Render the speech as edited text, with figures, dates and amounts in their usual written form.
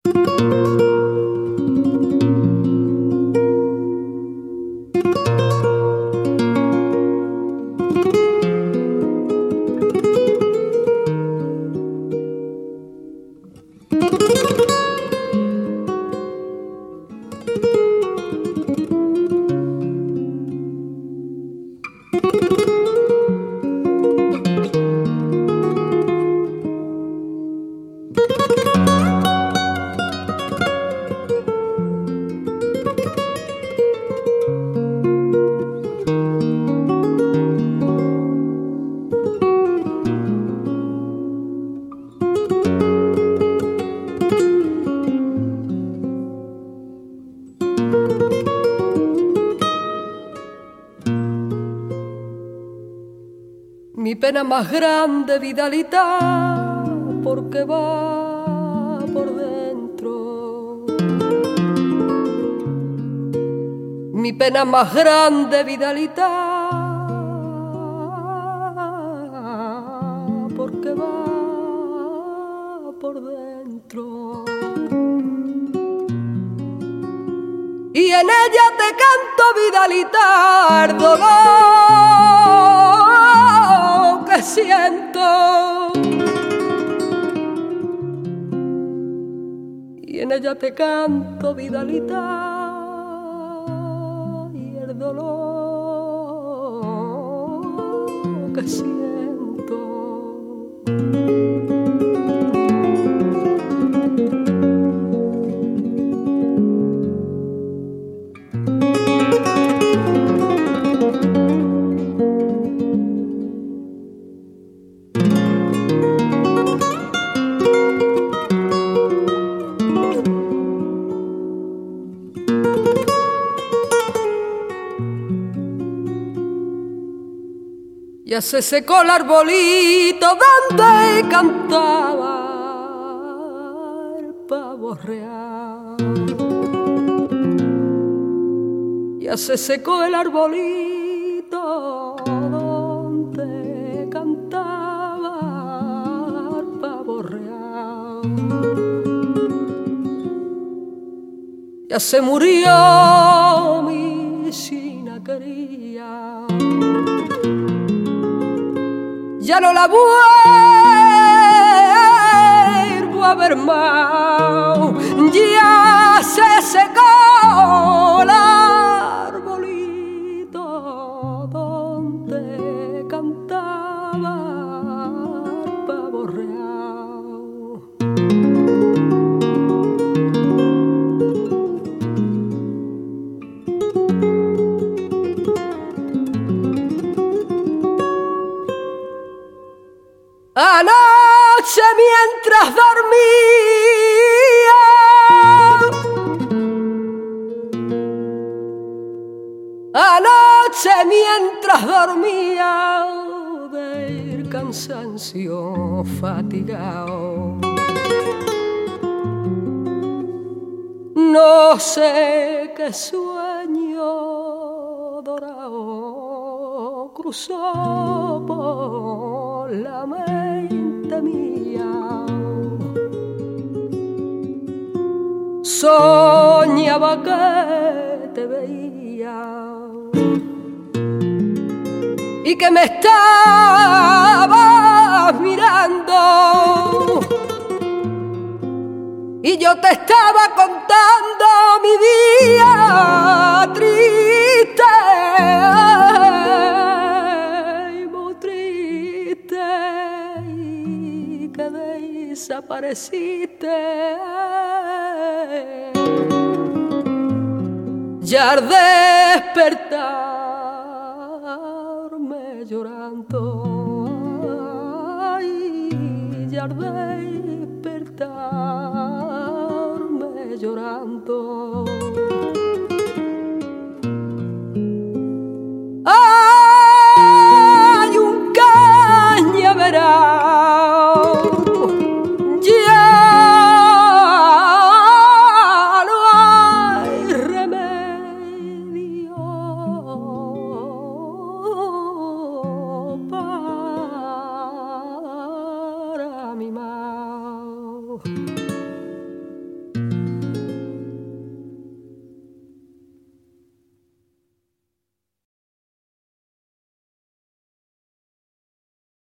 Mi pena más grande, Vidalita, porque va por dentro. Mi pena más grande, Vidalita, porque va por dentro. Y en ella te canto, Vidalita, el dolor que siento. Y en ella te canto, Vidalita, y el dolor que siento. Ya se secó el arbolito donde cantaba el pavo real. Ya se secó el arbolito donde cantaba el pavo real. Ya se murió mi china querida. Ya no la vuelvo a ver más. Ya se secó el arbolito donde cantaba el pavo real. Anoche mientras dormía, anoche mientras dormía, del cansancio fatigado, no sé qué sueño dorado cruzó por la mente mía. Soñaba que te veía y que me estabas mirando, y yo te estaba contando mi día triste, muy triste, y que desapareciste. Ya al despertarme llorando, ay, ya al despertarme llorando.